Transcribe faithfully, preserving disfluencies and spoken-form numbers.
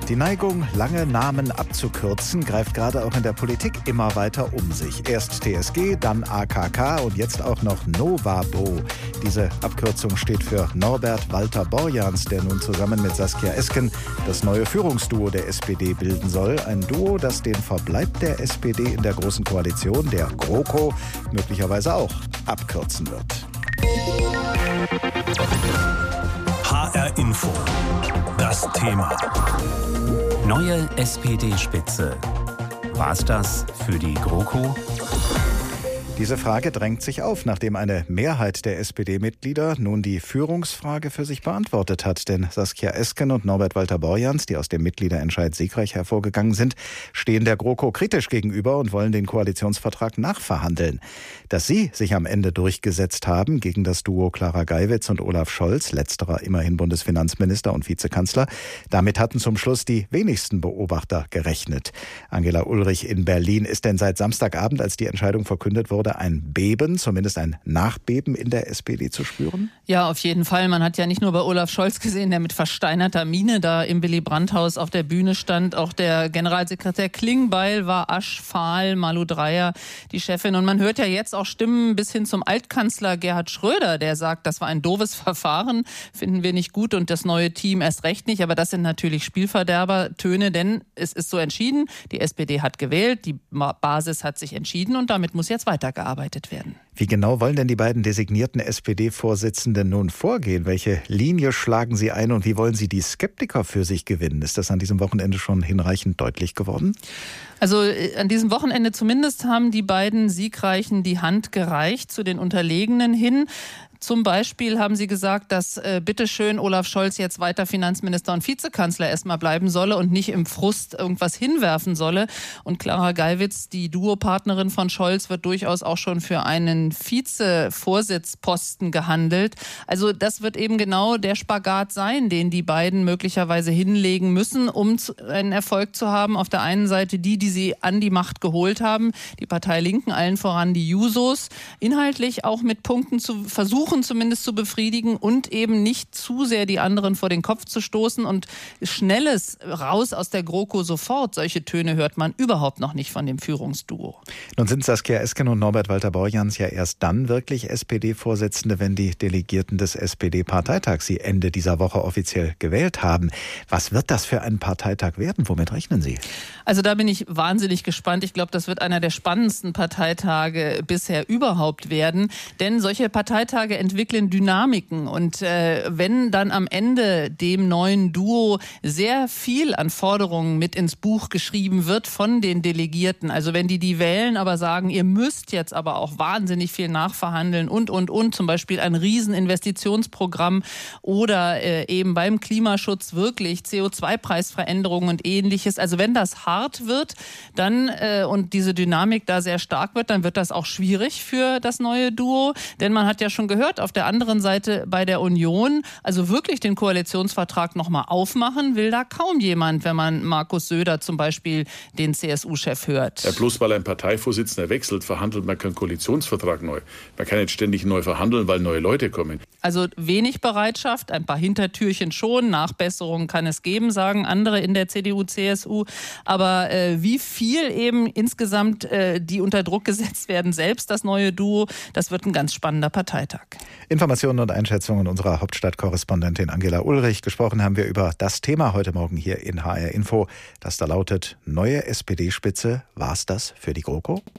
Die Neigung, lange Namen abzukürzen, greift gerade auch in der Politik immer weiter um sich. Erst T S G, dann A K K und jetzt auch noch Novabo. Diese Abkürzung steht für Norbert Walter Borjans, der nun zusammen mit Saskia Esken das neue Führungsduo der S P D bilden soll. Ein Duo, das den Verbleib der S P D in der Großen Koalition, der GroKo, möglicherweise auch abkürzen wird. H R Info. Das Thema. Neue S P D-Spitze. War's das für die GroKo? Diese Frage drängt sich auf, nachdem eine Mehrheit der S P D-Mitglieder nun die Führungsfrage für sich beantwortet hat. Denn Saskia Esken und Norbert Walter Borjans, die aus dem Mitgliederentscheid siegreich hervorgegangen sind, stehen der GroKo kritisch gegenüber und wollen den Koalitionsvertrag nachverhandeln. Dass sie sich am Ende durchgesetzt haben gegen das Duo Clara Geiwitz und Olaf Scholz, letzterer immerhin Bundesfinanzminister und Vizekanzler, damit hatten zum Schluss die wenigsten Beobachter gerechnet. Angela Ulrich in Berlin: Ist denn seit Samstagabend, als die Entscheidung verkündet wurde, ein Beben, zumindest ein Nachbeben in der S P D zu spüren? Ja, auf jeden Fall. Man hat ja nicht nur bei Olaf Scholz gesehen, der mit versteinerter Miene da im Willy-Brandt-Haus auf der Bühne stand. Auch der Generalsekretär Klingbeil war aschfahl, Malu Dreyer, die Chefin. Und man hört ja jetzt auch Stimmen bis hin zum Altkanzler Gerhard Schröder, der sagt, das war ein doofes Verfahren, finden wir nicht gut und das neue Team erst recht nicht. Aber das sind natürlich Spielverderber-Töne, denn es ist so entschieden. Die S P D hat gewählt, die Basis hat sich entschieden und damit muss jetzt weitergearbeitet werden. Wie genau wollen denn die beiden designierten S P D-Vorsitzenden nun vorgehen? Welche Linie schlagen sie ein und wie wollen sie die Skeptiker für sich gewinnen? Ist das an diesem Wochenende schon hinreichend deutlich geworden? Also an diesem Wochenende zumindest haben die beiden Siegreichen die Hand gereicht zu den Unterlegenen hin. Zum Beispiel haben sie gesagt, dass äh, bitteschön Olaf Scholz jetzt weiter Finanzminister und Vizekanzler erstmal bleiben solle und nicht im Frust irgendwas hinwerfen solle. Und Clara Geiwitz, die Duopartnerin von Scholz, wird durchaus auch schon für einen Vizevorsitzposten gehandelt. Also das wird eben genau der Spagat sein, den die beiden möglicherweise hinlegen müssen, um zu, einen Erfolg zu haben. Auf der einen Seite die, die sie an die Macht geholt haben, die Partei Linken, allen voran die Jusos, inhaltlich auch mit Punkten zu versuchen, zumindest zu befriedigen und eben nicht zu sehr die anderen vor den Kopf zu stoßen. Und schnelles Raus aus der GroKo sofort, solche Töne hört man überhaupt noch nicht von dem Führungsduo. Nun sind Saskia Esken und Norbert Walter Borjans ja erst dann wirklich S P D-Vorsitzende, wenn die Delegierten des S P D-Parteitags sie Ende dieser Woche offiziell gewählt haben. Was wird das für ein Parteitag werden? Womit rechnen Sie? Also da bin ich wahnsinnig gespannt. Ich glaube, das wird einer der spannendsten Parteitage bisher überhaupt werden. Denn solche Parteitage entwickeln Dynamiken. Und äh, wenn dann am Ende dem neuen Duo sehr viel an Forderungen mit ins Buch geschrieben wird von den Delegierten, also wenn die die wählen, aber sagen, ihr müsst jetzt aber auch wahnsinnig viel nachverhandeln und, und, und, zum Beispiel ein Rieseninvestitionsprogramm oder äh, eben beim Klimaschutz wirklich C O zwei Preisveränderungen und Ähnliches. Also wenn das hart wird, dann äh, und diese Dynamik da sehr stark wird, dann wird das auch schwierig für das neue Duo. Denn man hat ja schon gehört, auf der anderen Seite bei der Union, also wirklich den Koalitionsvertrag nochmal aufmachen, will da kaum jemand, wenn man Markus Söder zum Beispiel, den C S U-Chef, hört. Ja, bloß weil ein Parteivorsitzender wechselt, verhandelt man keinen Koalitionsvertrag neu. Man kann nicht ständig neu verhandeln, weil neue Leute kommen. Also wenig Bereitschaft, ein paar Hintertürchen schon, Nachbesserungen kann es geben, sagen andere in der C D U, C S U. Aber äh, wie viel eben insgesamt äh, die unter Druck gesetzt werden, selbst das neue Duo, das wird ein ganz spannender Parteitag. Informationen und Einschätzungen unserer Hauptstadtkorrespondentin Angela Ulrich. Gesprochen haben wir über das Thema heute Morgen hier in H R Info, das da lautet: Neue S P D-Spitze, war's das für die GroKo?